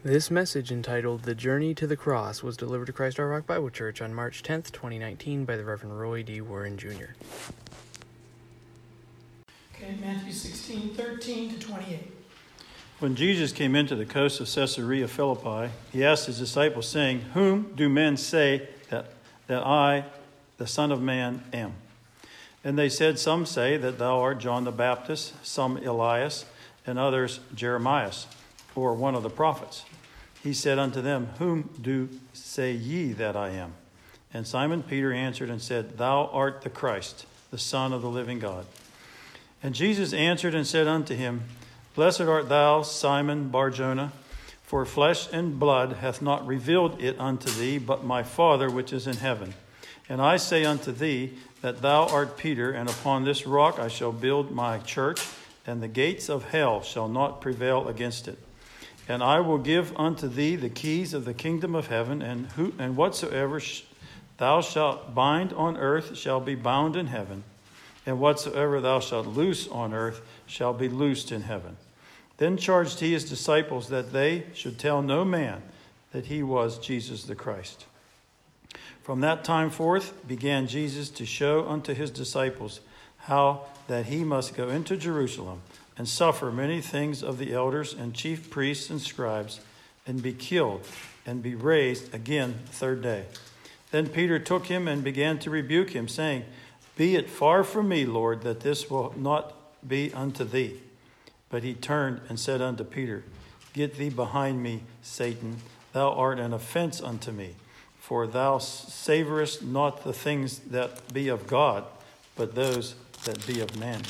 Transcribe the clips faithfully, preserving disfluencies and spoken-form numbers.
This message, entitled The Journey to the Cross, was delivered to Christ Our Rock Bible Church on March tenth, twenty nineteen by the Reverend Roy D. Warren, Junior Okay, Matthew sixteen, thirteen to twenty-eight. When Jesus came into the coast of Caesarea Philippi, he asked his disciples, saying, "Whom do men say that, that I, the Son of Man, am?" And they said, "Some say that thou art John the Baptist, some Elias, and others Jeremiah, or one of the prophets." He said unto them, "Whom do say ye that I am?" And Simon Peter answered and said, "Thou art the Christ, the Son of the living God." And Jesus answered and said unto him, "Blessed art thou, Simon Bar-Jonah, for flesh and blood hath not revealed it unto thee, but my Father which is in heaven. And I say unto thee that thou art Peter, and upon this rock I shall build my church, and the gates of hell shall not prevail against it. And I will give unto thee the keys of the kingdom of heaven, and who and whatsoever sh- thou shalt bind on earth shall be bound in heaven, and whatsoever thou shalt loose on earth shall be loosed in heaven." Then charged he his disciples that they should tell no man that he was Jesus the Christ. From that time forth began Jesus to show unto his disciples how that he must go into Jerusalem and suffer many things of the elders and chief priests and scribes, and be killed, and be raised again the third day. Then Peter took him and began to rebuke him, saying, "Be it far from me, Lord, that this will not be unto thee." But he turned and said unto Peter, "Get thee behind me, Satan. Thou art an offense unto me, for thou savorest not the things that be of God, but those that be of man."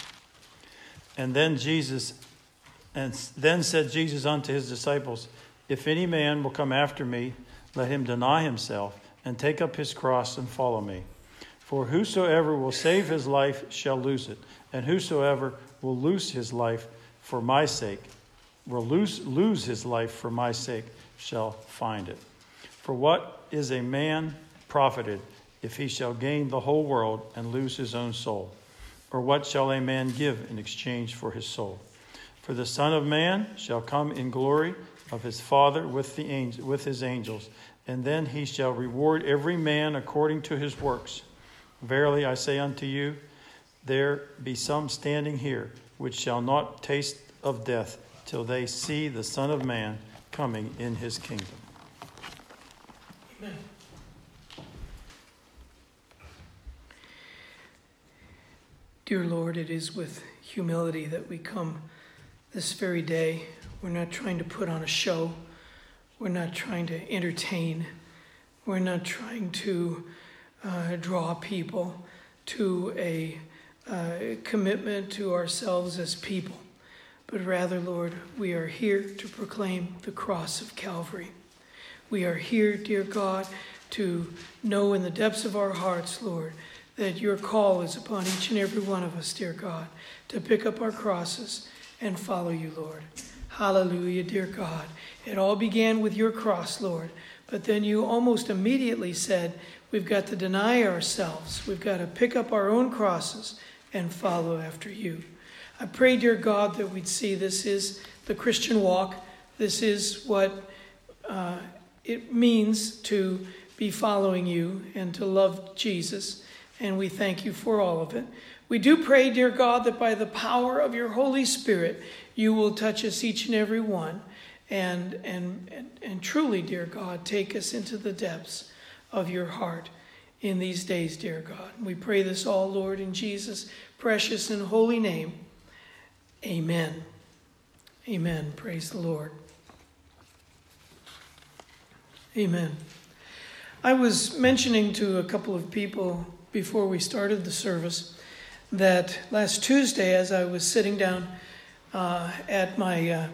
And then Jesus, and then said Jesus unto his disciples, "If any man will come after me, let him deny himself, and take up his cross and follow me. For whosoever will save his life shall lose it, and whosoever will lose his life for my sake, will lose, lose his life for my sake, shall find it. For what is a man profited if he shall gain the whole world and lose his own soul? Or what shall a man give in exchange for his soul? For the Son of Man shall come in glory of his Father with the angel, with his angels, and then he shall reward every man according to his works. Verily I say unto you, there be some standing here which shall not taste of death till they see the Son of Man coming in his kingdom." Amen. Dear Lord, it is with humility that we come this very day. We're not trying to put on a show. We're not trying to entertain. We're not trying to uh, draw people to a uh, commitment to ourselves as people. But rather, Lord, we are here to proclaim the cross of Calvary. We are here, dear God, to know in the depths of our hearts, Lord, that your call is upon each and every one of us, dear God, to pick up our crosses and follow you, Lord. Hallelujah, dear God. It all began with your cross, Lord, but then you almost immediately said, we've got to deny ourselves. We've got to pick up our own crosses and follow after you. I pray, dear God, that we'd see this is the Christian walk. This is what uh, it means to be following you and to love Jesus. And we thank you for all of it. We do pray, dear God, that by the power of your Holy Spirit, you will touch us each and every one. And, and, and, and truly, dear God, take us into the depths of your heart in these days, dear God. We pray this all, Lord, in Jesus' precious and holy name. Amen. Amen. Praise the Lord. Amen. I was mentioning to a couple of people before we started the service that last Tuesday, as I was sitting down uh, at my uh,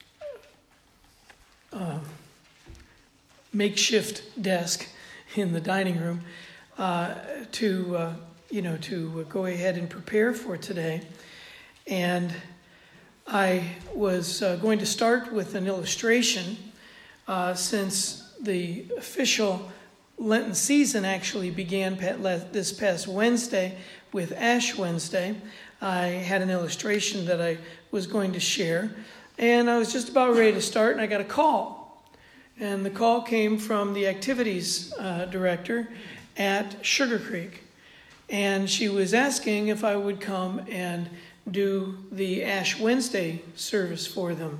uh, makeshift desk in the dining room uh, to uh, you know to go ahead and prepare for today, and I was uh, going to start with an illustration uh, since the official Lenten season actually began this past Wednesday with Ash Wednesday. I had an illustration that I was going to share And I was just about ready to start, and I got a call. And the call came from the activities uh, director at Sugar Creek. And she was asking if I would come and do the Ash Wednesday service for them.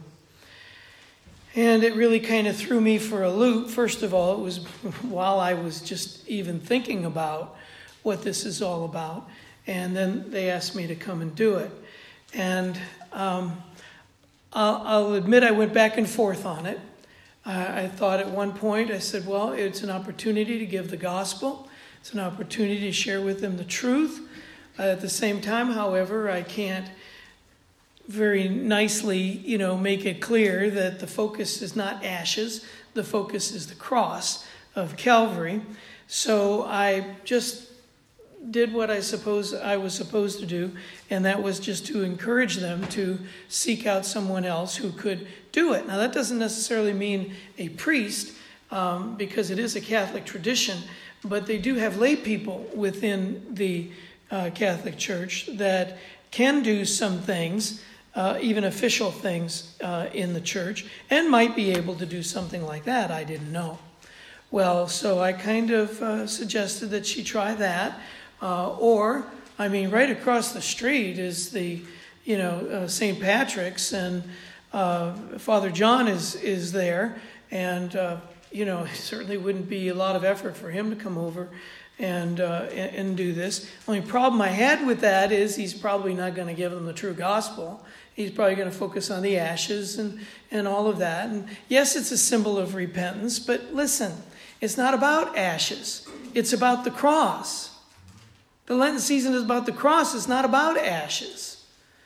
And it really kind of threw me for a loop. First of all, it was while I was just even thinking about what this is all about. And then they asked me to come and do it. And um, I'll, I'll admit I went back and forth on it. I, I thought at one point, I said, well, it's an opportunity to give the gospel. It's an opportunity to share with them the truth. Uh, at the same time, however, I can't very nicely, you know, make it clear that the focus is not ashes. The focus is the cross of Calvary. So I just did what I suppose I was supposed to do, and that was just to encourage them to seek out someone else who could do it. Now, that doesn't necessarily mean a priest, um, because it is a Catholic tradition, but they do have lay people within the uh, Catholic Church that can do some things, uh, even official things uh, in the church, and might be able to do something like that. I didn't know. Well, so I kind of uh, suggested that she try that. Uh, or, I mean, right across the street is the, you know, uh, Saint Patrick's, and uh, Father John is is there, and uh, you know, it certainly wouldn't be a lot of effort for him to come over and uh, and, and do this. The only problem I had with that is he's probably not going to give them the true gospel. He's probably going to focus on the ashes and and all of that. And yes, it's a symbol of repentance, but listen, it's not about ashes. It's about the cross. The Lenten season is about the cross. It's not about ashes.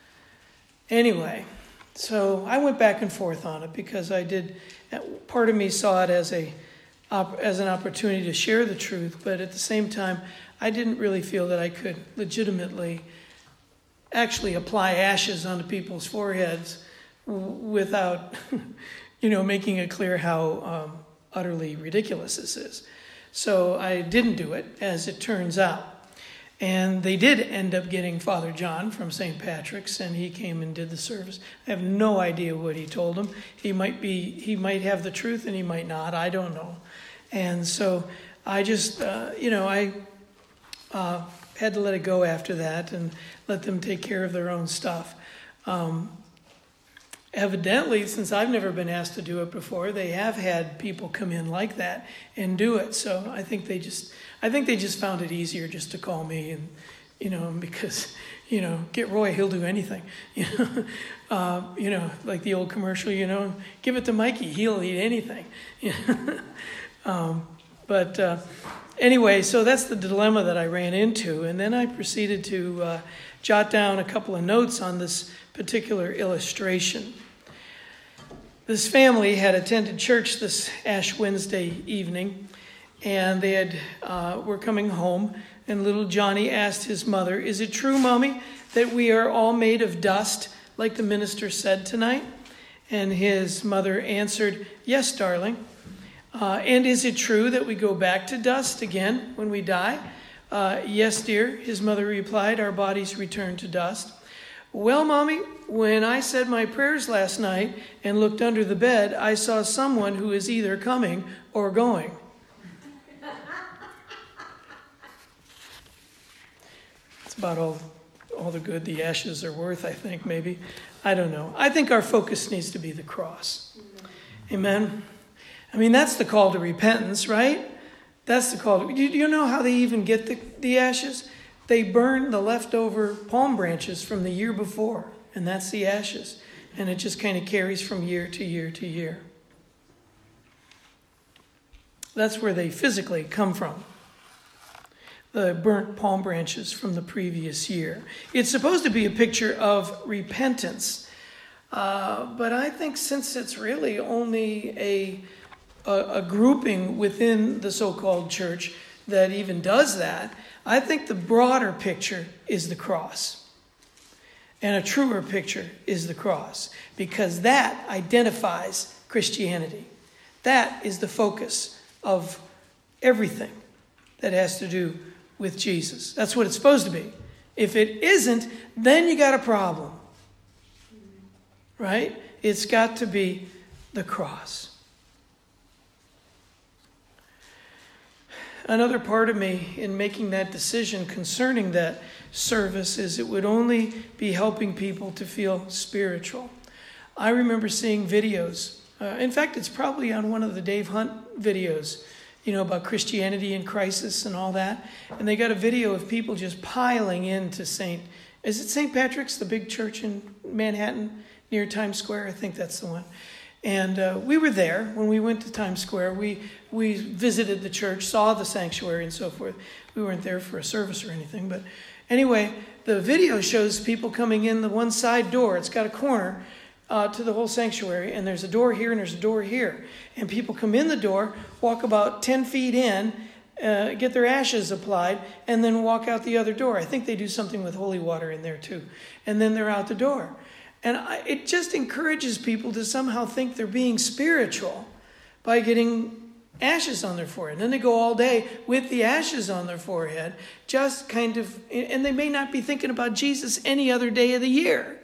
Anyway, so I went back and forth on it because I did. Part of me saw it as a as an opportunity to share the truth, but at the same time, I didn't really feel that I could legitimately actually apply ashes onto people's foreheads without, you know, making it clear how um, utterly ridiculous this is. So I didn't do it, as it turns out. And they did end up getting Father John from Saint Patrick's, and he came and did the service. I have no idea what he told him. He might be, he might have the truth, and he might not. I don't know. And so I just, uh, you know, I uh, had to let it go after that and let them take care of their own stuff. Um, evidently, since I've never been asked to do it before, they have had people come in like that and do it. So I think they just... I think they just found it easier just to call me, and, you know, because, you know, get Roy, he'll do anything, you know, uh, you know, like the old commercial, you know, give it to Mikey, he'll eat anything. um, but uh, anyway, so that's the dilemma that I ran into, and then I proceeded to uh, jot down a couple of notes on this particular illustration. This family had attended church this Ash Wednesday evening, and they had uh, were coming home, and little Johnny asked his mother, "Is it true, Mommy, that we are all made of dust, like the minister said tonight?" And his mother answered, "Yes, darling." Uh, "and is it true that we go back to dust again when we die?" Uh, "Yes, dear," his mother replied, "our bodies return to dust." "Well, Mommy, when I said my prayers last night and looked under the bed, I saw someone who is either coming or going." About all, all the good the ashes are worth, I think, maybe. I don't know. I think our focus needs to be the cross. Amen? I mean, that's the call to repentance, right? That's the call. To, do you know how they even get the, the ashes? They burn the leftover palm branches from the year before, and that's the ashes. And it just kind of carries from year to year to year. That's where they physically come from. The burnt palm branches from the previous year. It's supposed to be a picture of repentance. Uh, but I think since it's really only a, a, a grouping within the so-called church that even does that, I think the broader picture is the cross. And a truer picture is the cross, because that identifies Christianity. That is the focus of everything that has to do with Jesus. That's what it's supposed to be. If it isn't, then you got a problem. Right? It's got to be the cross. Another part of me in making that decision concerning that service is it would only be helping people to feel spiritual. I remember seeing videos. Uh, in fact, it's probably on one of the Dave Hunt videos, you know, about Christianity in crisis and all that. And they got a video of people just piling into Saint, is it Saint Patrick's, the big church in Manhattan near Times Square? I think that's the one. And uh, we were there when we went to Times Square. We we visited the church, saw the sanctuary and so forth. We weren't there for a service or anything. But anyway, the video shows people coming in the one side door. It's got a corner uh, to the whole sanctuary. And there's a door here and there's a door here. And people come in the door, walk about ten feet in, uh, get their ashes applied, and then walk out the other door. I think they do something with holy water in there too. And then they're out the door. And I, it just encourages people to somehow think they're being spiritual by getting ashes on their forehead. And then they go all day with the ashes on their forehead, just kind of, and they may not be thinking about Jesus any other day of the year.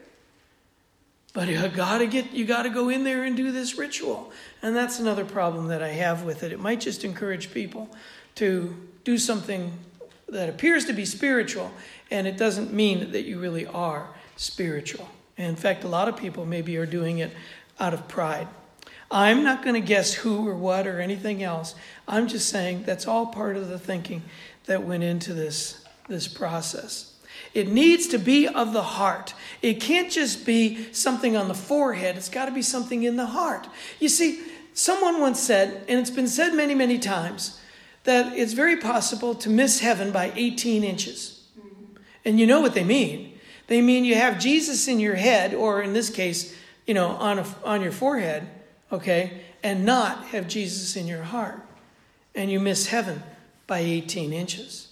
But you gotta get, you gotta go in there and do this ritual. And that's another problem that I have with it. It might just encourage people to do something that appears to be spiritual, and it doesn't mean that you really are spiritual. And in fact, a lot of people maybe are doing it out of pride. I'm not going to guess who or what or anything else. I'm just saying that's all part of the thinking that went into this, this process. It needs to be of the heart. It can't just be something on the forehead. It's got to be something in the heart. You see, someone once said, and it's been said many, many times, that it's very possible to miss heaven by eighteen inches. And you know what they mean. They mean you have Jesus in your head, or in this case, you know, on a, on your forehead, okay, and not have Jesus in your heart. And you miss heaven by eighteen inches.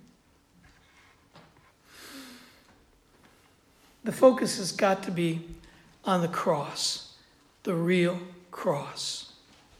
The focus has got to be on the cross, the real cross.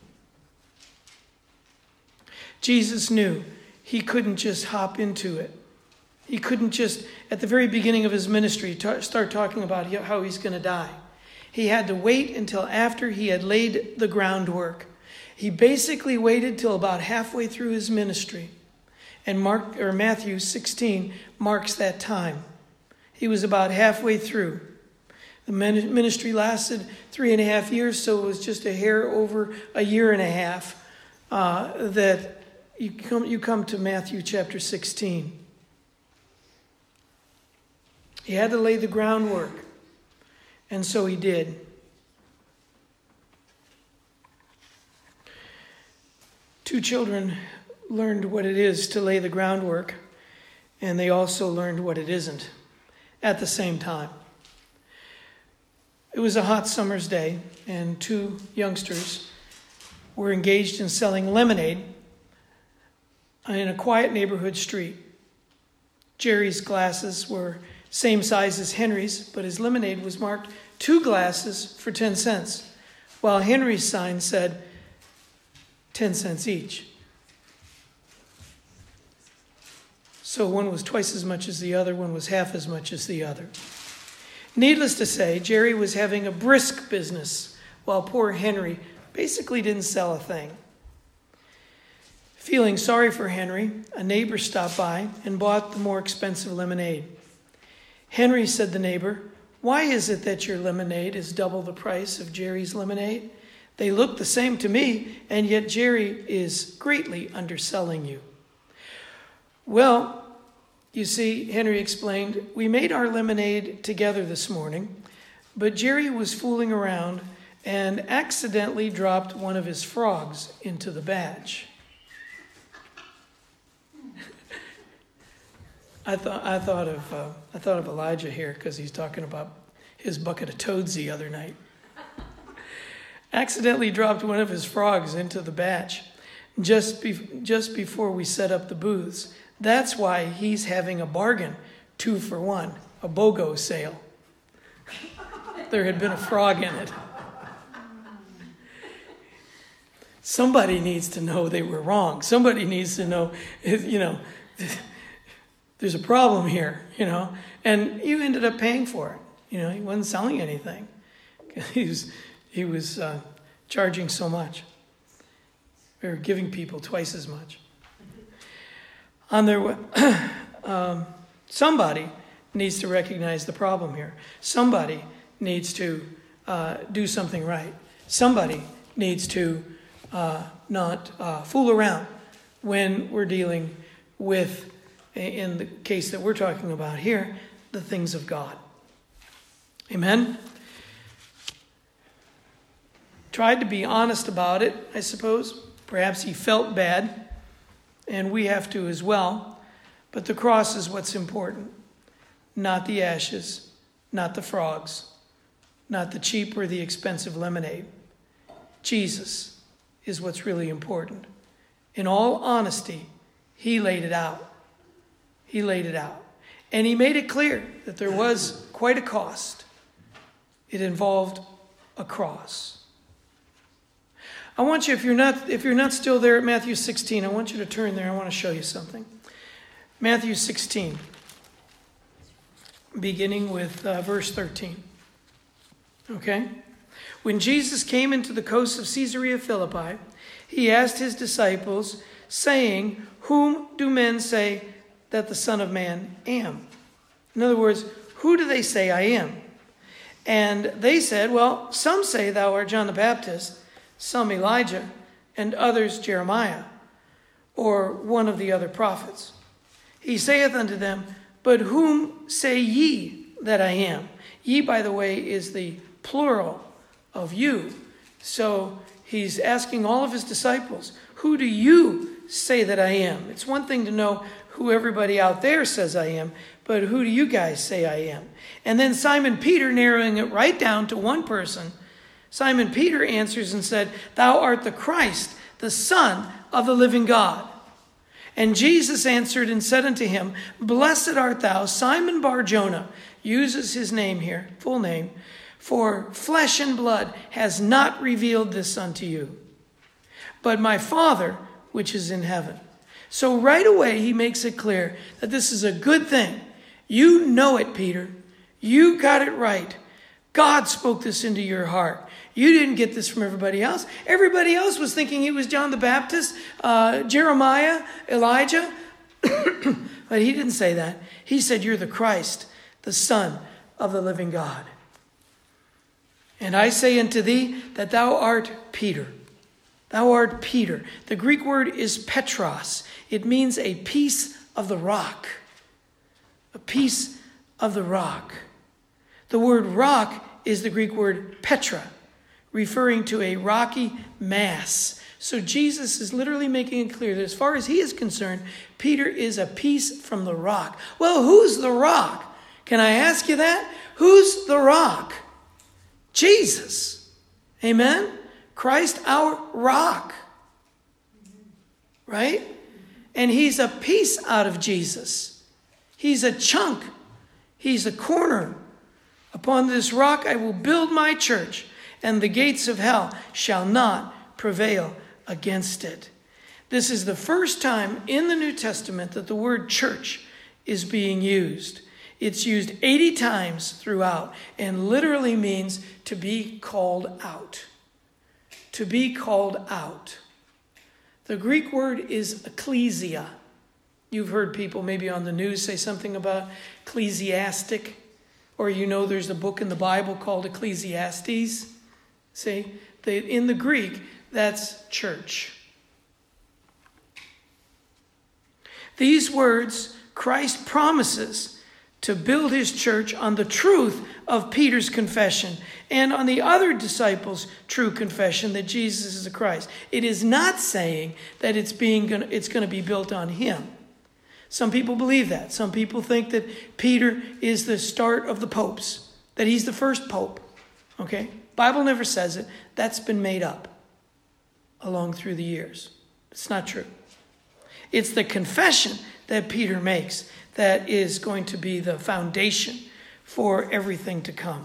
Jesus knew he couldn't just hop into it. He couldn't just, at the very beginning of his ministry, ta- start talking about how he's going to die. He had to wait until after he had laid the groundwork. He basically waited till about halfway through his ministry. And Mark or Matthew sixteen marks that time. He was about halfway through. The ministry lasted three and a half years, so it was just a hair over a year and a half uh, that you come, you come to Matthew chapter sixteen. He had to lay the groundwork, and so he did. Two children learned what it is to lay the groundwork, and they also learned what it isn't at the same time. It was a hot summer's day, and two youngsters were engaged in selling lemonade in a quiet neighborhood street. Jerry's glasses were same size as Henry's, but his lemonade was marked two glasses for ten cents, while Henry's sign said ten cents each. So one was twice as much as the other, one was half as much as the other. Needless to say, Jerry was having a brisk business, while poor Henry basically didn't sell a thing. Feeling sorry for Henry, a neighbor stopped by and bought the more expensive lemonade. Henry, said the neighbor, "Why is it that your lemonade is double the price of Jerry's lemonade? They look the same to me, and yet Jerry is greatly underselling you." "Well, you see," Henry explained, "we made our lemonade together this morning, but Jerry was fooling around and accidentally dropped one of his frogs into the batch." I thought I thought of uh, I thought of Elijah here because he's talking about his bucket of toads the other night. Accidentally dropped one of his frogs into the batch just be, just before we set up the booths. That's why he's having a bargain, two for one, a BOGO sale. There had been a frog in it. Somebody needs to know they were wrong. Somebody needs to know, you know. There's a problem here, you know, and you ended up paying for it. You know, he wasn't selling anything He was, he was uh, charging so much. They were giving people twice as much. On their way, um, somebody needs to recognize the problem here. Somebody needs to uh, do something right. Somebody needs to uh, not uh, fool around when we're dealing with, in the case that we're talking about here, the things of God. Amen? Tried to be honest about it, I suppose. Perhaps he felt bad, and we have to as well. But the cross is what's important, not the ashes, not the frogs, not the cheap or the expensive lemonade. Jesus is what's really important. In all honesty, he laid it out. He laid it out. And he made it clear that there was quite a cost. It involved a cross. I want you, if you're not if you're not still there at Matthew sixteen, I want you to turn there. I want to show you something. Matthew sixteen, beginning with uh, verse thirteen. Okay? When Jesus came into the coast of Caesarea Philippi, he asked his disciples, saying, "Whom do men say that the Son of Man am?" In other words, who do they say I am? And they said, "Well, some say thou art John the Baptist, some Elijah, and others Jeremiah, or one of the other prophets." He saith unto them, "But whom say ye that I am?" Ye, by the way, is the plural of you. So he's asking all of his disciples, who do you say that I am? It's one thing to know who everybody out there says I am, but who do you guys say I am? And then Simon Peter, narrowing it right down to one person, Simon Peter answers and said, "Thou art the Christ, the Son of the living God." And Jesus answered and said unto him, "Blessed art thou, Simon Bar-Jonah," uses his name here, full name, "for flesh and blood has not revealed this unto you, but my Father which is in heaven." So right away he makes it clear that this is a good thing. You know it, Peter. You got it right. God spoke this into your heart. You didn't get this from everybody else. Everybody else was thinking he was John the Baptist, uh, Jeremiah, Elijah. But he didn't say that. He said, "You're the Christ, the Son of the living God. And I say unto thee that thou art Peter." Thou art Peter. The Greek word is Petros. It means a piece of the rock. A piece of the rock. The word rock is the Greek word Petra, referring to a rocky mass. So Jesus is literally making it clear that as far as he is concerned, Peter is a piece from the rock. Well, who's the rock? Can I ask you that? Who's the rock? Jesus. Amen? Christ, our rock. Right? And he's a piece out of Jesus. He's a chunk. He's a corner. "Upon this rock I will build my church, and the gates of hell shall not prevail against it." This is the first time in the New Testament that the word church is being used. It's used eighty times throughout and literally means to be called out. To be called out. The Greek word is ecclesia. You've heard people maybe on the news say something about ecclesiastic. Or you know there's a book in the Bible called Ecclesiastes. See, they, in the Greek, that's church. These words, Christ promises to build his church on the truth of Peter's confession and on the other disciples' true confession that Jesus is the Christ. It is not saying that it's being it's going to be built on him. Some people believe that. Some people think that Peter is the start of the popes, that he's the first pope. Okay? Bible never says it. That's been made up along through the years. It's not true. It's the confession that Peter makes that is going to be the foundation for everything to come.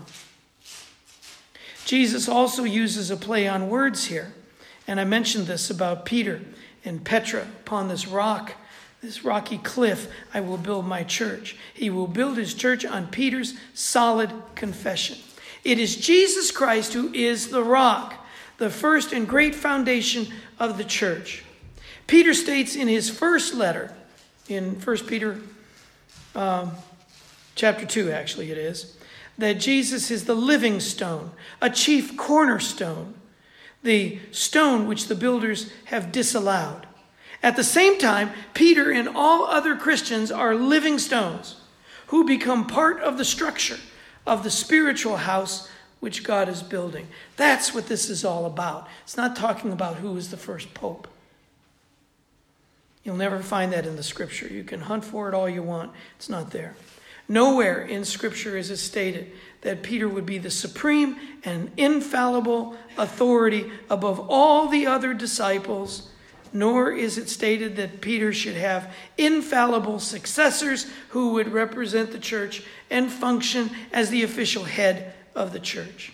Jesus also uses a play on words here. And I mentioned this about Peter and Petra. Upon this rock, this rocky cliff, I will build my church. He will build his church on Peter's solid confession. It is Jesus Christ who is the rock, the first and great foundation of the church. Peter states in his first letter, in First Peter um, chapter two, actually it is, that Jesus is the living stone, a chief cornerstone, the stone which the builders have disallowed. At the same time, Peter and all other Christians are living stones who become part of the structure of the spiritual house which God is building. That's what this is all about. It's not talking about who was the first pope. You'll never find that in the scripture. You can hunt for it all you want. It's not there. Nowhere in scripture is it stated that Peter would be the supreme and infallible authority above all the other disciples, nor is it stated that Peter should have infallible successors who would represent the church and function as the official head of the church.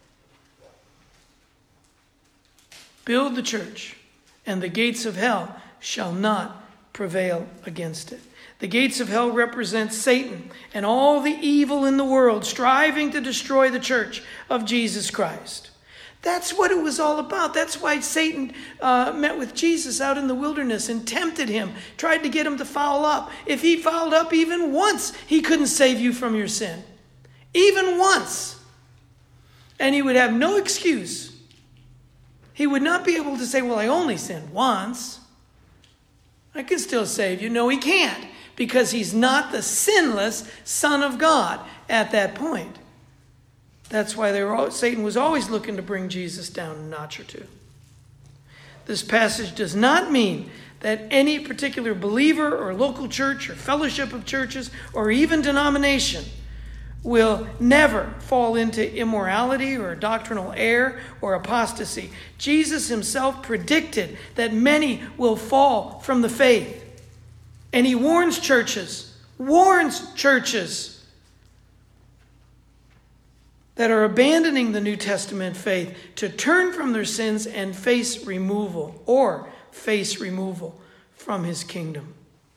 Build the church, and the gates of hell shall not prevail against it. The gates of hell represent Satan and all the evil in the world striving to destroy the church of Jesus Christ. That's what it was all about. That's why Satan uh, met with Jesus out in the wilderness and tempted him, tried to get him to foul up. If he fouled up even once, he couldn't save you from your sin. Even once. And he would have no excuse. He would not be able to say, well, I only sinned once. I can still save you. No, he can't, because he's not the sinless Son of God at that point. That's why they were all, Satan was always looking to bring Jesus down a notch or two. This passage does not mean that any particular believer or local church or fellowship of churches or even denomination will never fall into immorality or doctrinal error or apostasy. Jesus himself predicted that many will fall from the faith. And he warns churches, warns churches that are abandoning the New Testament faith to turn from their sins and face removal or face removal from his kingdom.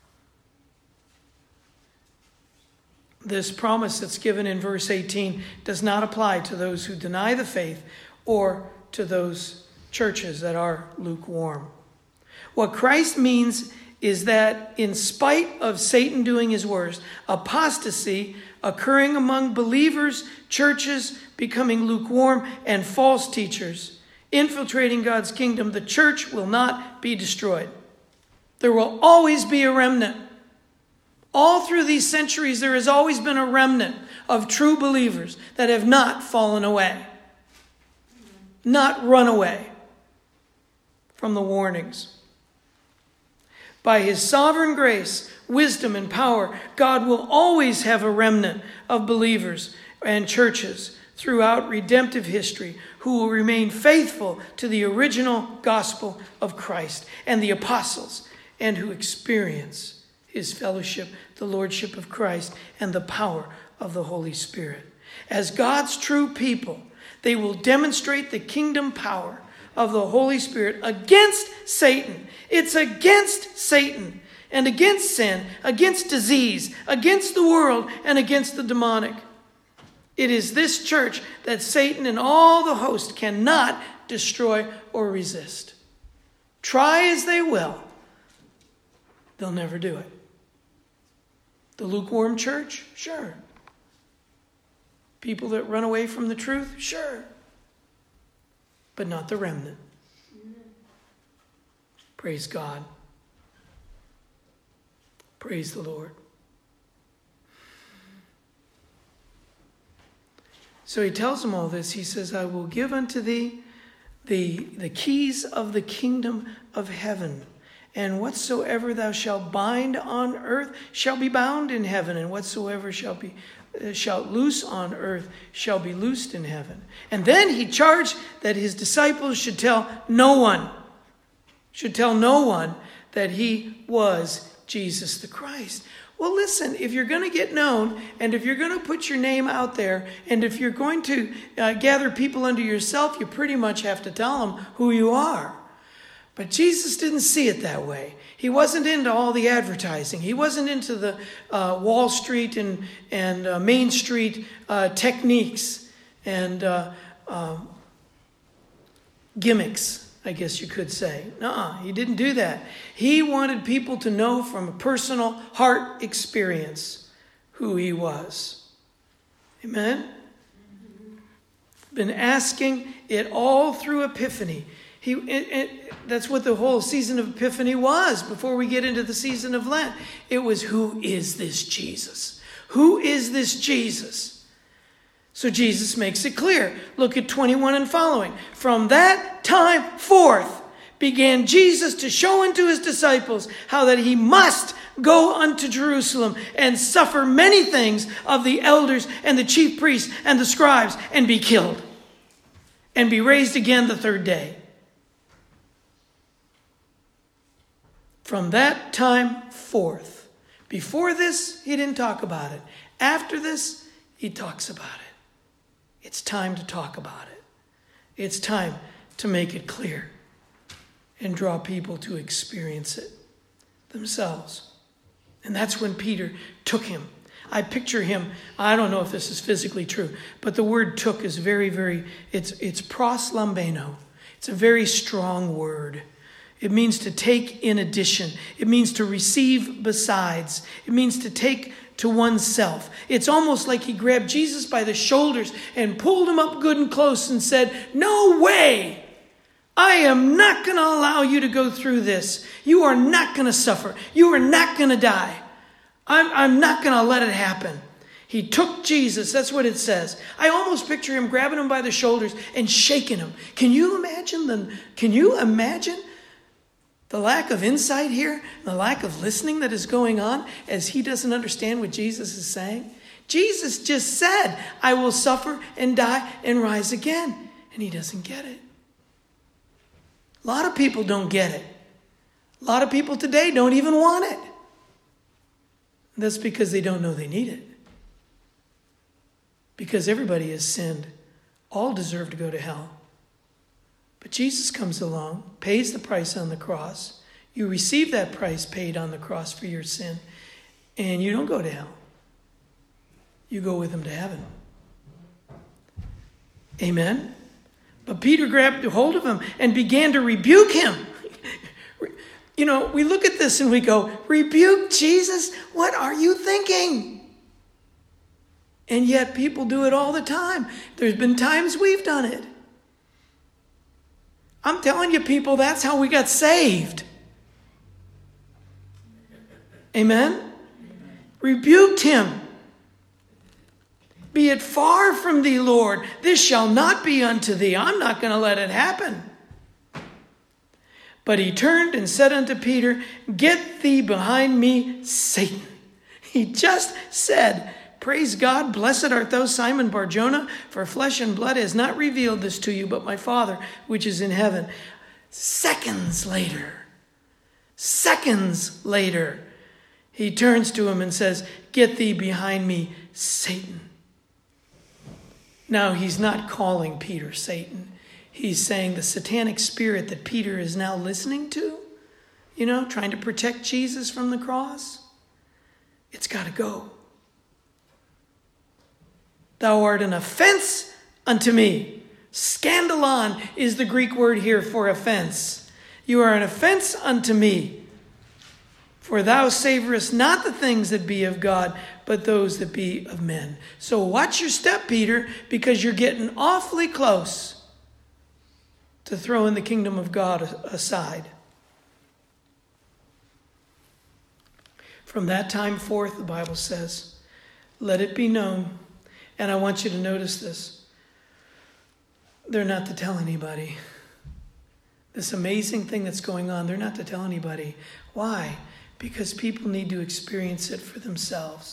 This promise that's given in verse eighteen does not apply to those who deny the faith or to those churches that are lukewarm. What Christ means is that in spite of Satan doing his worst, apostasy occurring among believers, churches becoming lukewarm, and false teachers infiltrating God's kingdom, the church will not be destroyed. There will always be a remnant. All through these centuries, there has always been a remnant of true believers that have not fallen away, not run away from the warnings. By his sovereign grace, wisdom, and power, God will always have a remnant of believers and churches throughout redemptive history who will remain faithful to the original gospel of Christ and the apostles, and who experience his fellowship, the lordship of Christ, and the power of the Holy Spirit. As God's true people, they will demonstrate the kingdom power of the Holy Spirit against Satan. It's against Satan and against sin, against disease, against the world, and against the demonic. It is this church that Satan and all the host cannot destroy or resist. Try as they will, they'll never do it. The lukewarm church? Sure. People that run away from the truth? Sure. But not the remnant. Praise God. Praise the Lord. So he tells them all this. He says, I will give unto thee the, the keys of the kingdom of heaven. And whatsoever thou shalt bind on earth shall be bound in heaven, and whatsoever shall be uh, shalt loose on earth shall be loosed in heaven. And then he charged that his disciples should tell no one, should tell no one that he was Jesus the Christ. Well, listen, if you're going to get known, and if you're going to put your name out there, and if you're going to uh, gather people unto yourself, you pretty much have to tell them who you are. But Jesus didn't see it that way. He wasn't into all the advertising. He wasn't into the uh, Wall Street and, and uh, Main Street uh, techniques and uh, um, gimmicks, I guess you could say. No, he didn't do that. He wanted people to know from a personal heart experience who he was. Amen? Been asking it all through Epiphany. He, it, it, that's what the whole season of Epiphany was before we get into the season of Lent. It was, who is this Jesus? Who is this Jesus? So Jesus makes it clear. Look at twenty-one and following. From that time forth began Jesus to show unto his disciples how that he must go unto Jerusalem and suffer many things of the elders and the chief priests and the scribes and be killed and be raised again the third day. From that time forth. Before this, he didn't talk about it. After this, he talks about it. It's time to talk about it. It's time to make it clear and draw people to experience it themselves. And that's when Peter took him. I picture him, I don't know if this is physically true, but the word took is very, very, it's, it's proslambano. It's a very strong word. It means to take in addition. It means to receive besides. It means to take to oneself. It's almost like he grabbed Jesus by the shoulders and pulled him up good and close and said, no way! I am not going to allow you to go through this. You are not going to suffer. You are not going to die. I'm, I'm not going to let it happen. He took Jesus. That's what it says. I almost picture him grabbing him by the shoulders and shaking him. Can you imagine the, can you imagine the lack of insight here, the lack of listening that is going on as he doesn't understand what Jesus is saying? Jesus just said, I will suffer and die and rise again. And he doesn't get it. A lot of people don't get it. A lot of people today don't even want it. That's because they don't know they need it. Because everybody has sinned. All deserve to go to hell. But Jesus comes along, pays the price on the cross. You receive that price paid on the cross for your sin. And you don't go to hell. You go with him to heaven. Amen? But Peter grabbed hold of him and began to rebuke him. You know, we look at this and we go, rebuke Jesus? What are you thinking? And yet people do it all the time. There's been times we've done it. I'm telling you, people, that's how we got saved. Amen? Amen. Rebuked him. Be it far from thee, Lord. This shall not be unto thee. I'm not going to let it happen. But he turned and said unto Peter, get thee behind me, Satan. He just said, praise God, blessed art thou, Simon Bar-Jonah, for flesh and blood has not revealed this to you, but my Father which is in heaven. Seconds later, seconds later, he turns to him and says, get thee behind me, Satan. Now, he's not calling Peter Satan. He's saying the satanic spirit that Peter is now listening to, you know, trying to protect Jesus from the cross, it's got to go. Thou art an offense unto me. Scandalon is the Greek word here for offense. You are an offense unto me. For thou savorest not the things that be of God, but those that be of men. So watch your step, Peter, because you're getting awfully close to throwing the kingdom of God aside. From that time forth, the Bible says, let it be known. And I want you to notice this. They're not to tell anybody. This amazing thing that's going on, they're not to tell anybody. Why? Because people need to experience it for themselves.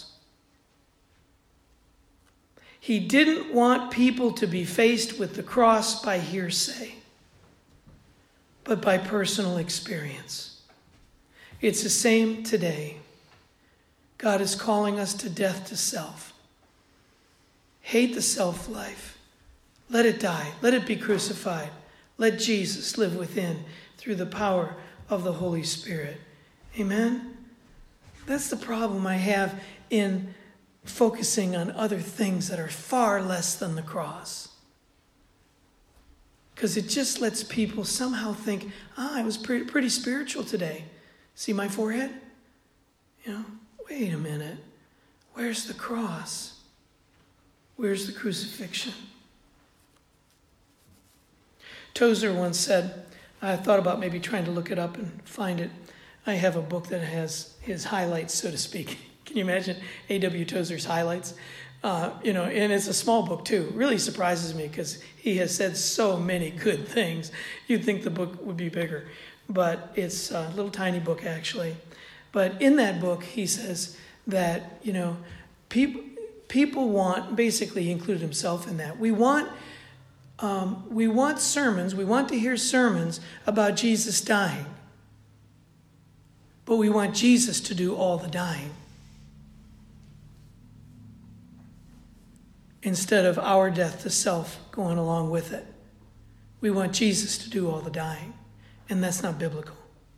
He didn't want people to be faced with the cross by hearsay, but by personal experience. It's the same today. God is calling us to death to self. Hate the self-life. Let it die. Let it be crucified. Let Jesus live within through the power of the Holy Spirit. Amen? That's the problem I have in focusing on other things that are far less than the cross. Because it just lets people somehow think, ah, I was pretty, pretty spiritual today. See my forehead? You know, wait a minute. Where's the cross? Where's the crucifixion? Tozer once said, I thought about maybe trying to look it up and find it. I have a book that has his highlights, so to speak. Can you imagine A W Tozer's highlights? Uh, you know, and it's a small book too. Really surprises me because he has said so many good things. You'd think the book would be bigger, but it's a little tiny book actually. But in that book, he says that, you know, people people want, basically he included himself in that. We want um, we want sermons, we want to hear sermons about Jesus dying. But we want Jesus to do all the dying. Instead of our death to self going along with it. We want Jesus to do all the dying. And that's not biblical.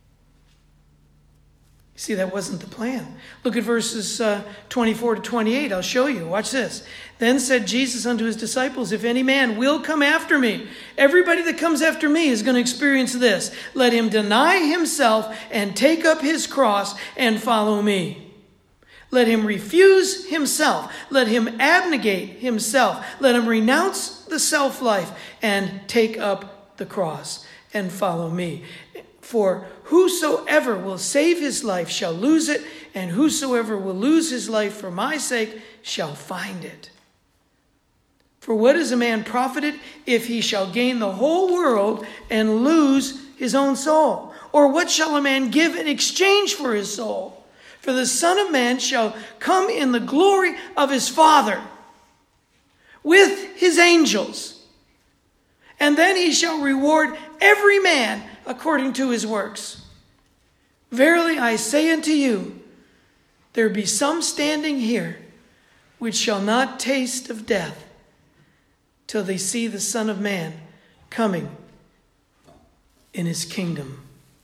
You see, that wasn't the plan. Look at verses uh, twenty-four to twenty-eight. I'll show you. Watch this. Then said Jesus unto his disciples, if any man will come after me, everybody that comes after me is going to experience this. Let him deny himself and take up his cross and follow me. Let him refuse himself. Let him abnegate himself. Let him renounce the self-life and take up the cross and follow me. For whosoever will save his life shall lose it, and whosoever will lose his life for my sake shall find it. For what is a man profited if he shall gain the whole world and lose his own soul? Or what shall a man give in exchange for his soul? For the Son of Man shall come in the glory of his Father with his angels. And then he shall reward every man according to his works. Verily I say unto you, there be some standing here which shall not taste of death till they see the Son of Man coming in his kingdom.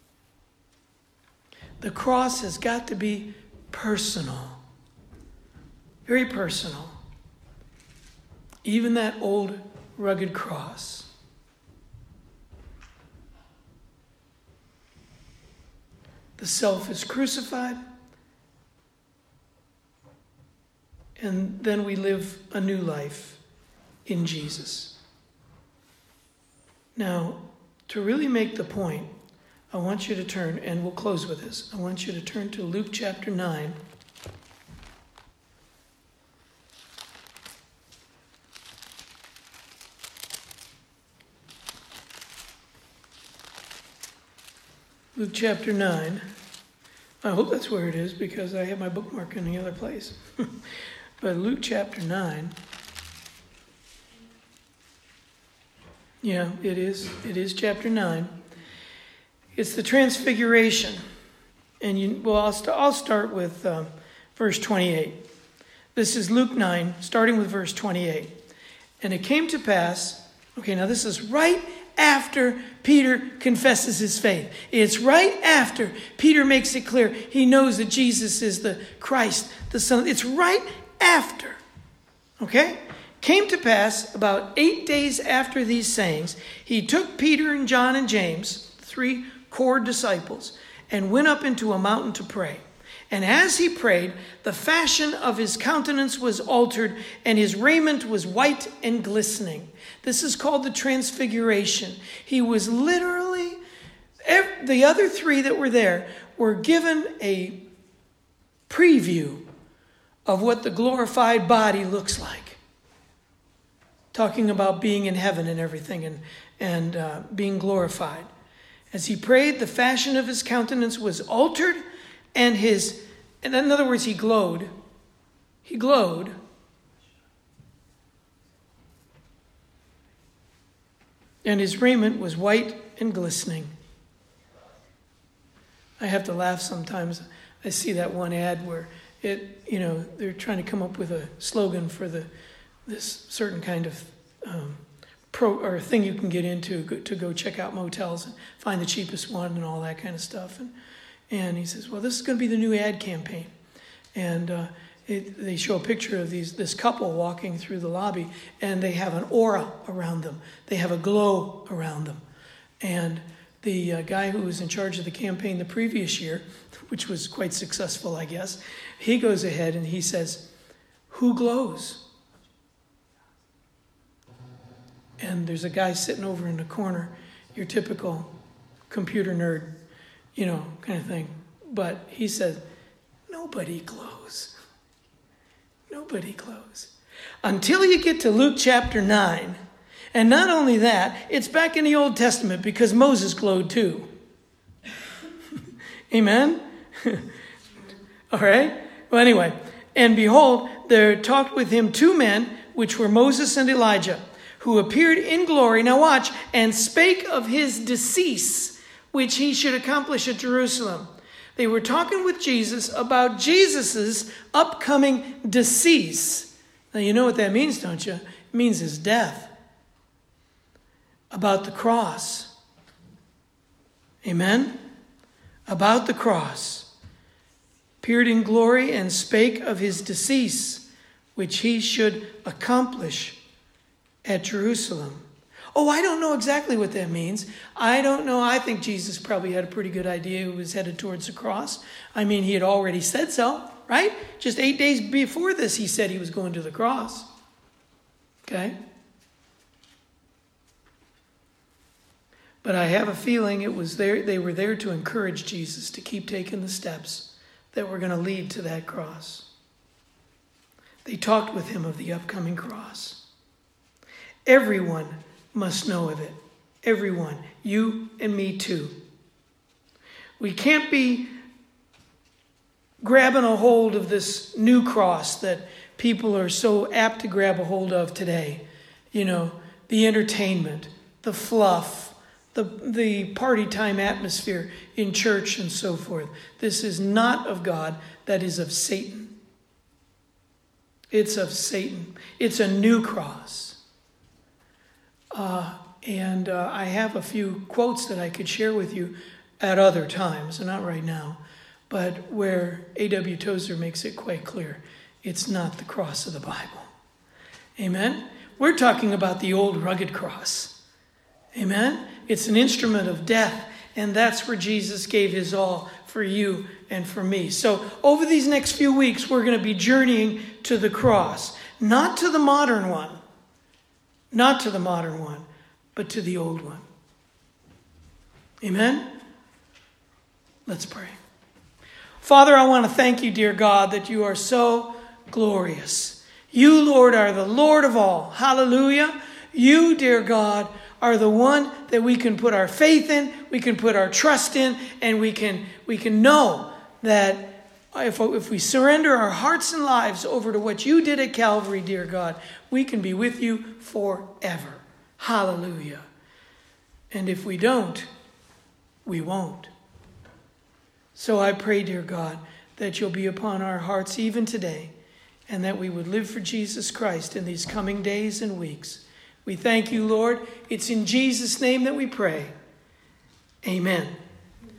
The cross has got to be personal. Very personal. Even that old rugged cross. The self is crucified. And then we live a new life in Jesus. Now, to really make the point, I want you to turn, and we'll close with this. I want you to turn to Luke chapter nine. Luke chapter nine. I hope that's where it is because I have my bookmark in the other place. But Luke chapter nine. Yeah, it is. It is chapter nine. It's the transfiguration. And you, well, I'll, st- I'll start with um, verse twenty-eight. This is Luke nine, starting with verse twenty-eight. And it came to pass, okay, now this is right after Peter confesses his faith. It's right after Peter makes it clear he knows that Jesus is the Christ, the Son. It's right after. Okay? Came to pass about eight days after these sayings, he took Peter and John and James, three core disciples, and went up into a mountain to pray. And as he prayed, the fashion of his countenance was altered, and his raiment was white and glistening. This is called the transfiguration. He was literally, the other three that were there were given a preview of what the glorified body looks like. Talking about being in heaven and everything and, and uh, being glorified. As he prayed, the fashion of his countenance was altered, and his, and in other words, he glowed. He glowed. And his raiment was white and glistening. I have to laugh sometimes. I see that one ad where it, you know, they're trying to come up with a slogan for the this certain kind of um, pro or thing you can get into to go check out motels and find the cheapest one and all that kind of stuff. And and he says, well, this is going to be the new ad campaign. And uh, it, they show a picture of these this couple walking through the lobby, and they have an aura around them. They have a glow around them. And the uh, guy who was in charge of the campaign the previous year, which was quite successful, I guess, he goes ahead and he says, "Who glows?" And there's a guy sitting over in the corner, your typical computer nerd, you know, kind of thing. But he said, "Nobody glows. Nobody glows." Until you get to Luke chapter nine. And not only that, it's back in the Old Testament because Moses glowed too. Amen? All right? Well, anyway. "And behold, there talked with him two men, which were Moses and Elijah, who appeared in glory," now watch, "and spake of his decease, which he should accomplish at Jerusalem." They were talking with Jesus about Jesus's upcoming decease. Now, you know what that means, don't you? It means his death. About the cross. Amen? About the cross. "Appeared in glory and spake of his decease, which he should accomplish at Jerusalem." Oh, I don't know exactly what that means. I don't know. I think Jesus probably had a pretty good idea he was headed towards the cross. I mean, he had already said so, right? Just eight days before this, he said he was going to the cross. Okay? But I have a feeling it was there. They were there to encourage Jesus to keep taking the steps that were going to lead to that cross. They talked with him of the upcoming cross. Everyone must know of it. Everyone. You and me too. We can't be grabbing a hold of this new cross that people are so apt to grab a hold of today. You know, the entertainment, the fluff, the, the party time atmosphere in church and so forth. This is not of God. That is of Satan. It's of Satan. It's a new cross. Uh, and uh, I have a few quotes that I could share with you at other times, not right now, but where A W Tozer makes it quite clear. It's not the cross of the Bible. Amen? We're talking about the old rugged cross. Amen? It's an instrument of death, and that's where Jesus gave his all for you and for me. So over these next few weeks, we're going to be journeying to the cross, not to the modern one. Not to the modern one, but to the old one. Amen? Let's pray. Father, I want to thank you, dear God, that you are so glorious. You, Lord, are the Lord of all. Hallelujah. You, dear God, are the one that we can put our faith in, we can put our trust in, and we can, we can know that If, if we surrender our hearts and lives over to what you did at Calvary, dear God, we can be with you forever. Hallelujah. And if we don't, we won't. So I pray, dear God, that you'll be upon our hearts even today, and that we would live for Jesus Christ in these coming days and weeks. We thank you, Lord. It's in Jesus' name that we pray. Amen.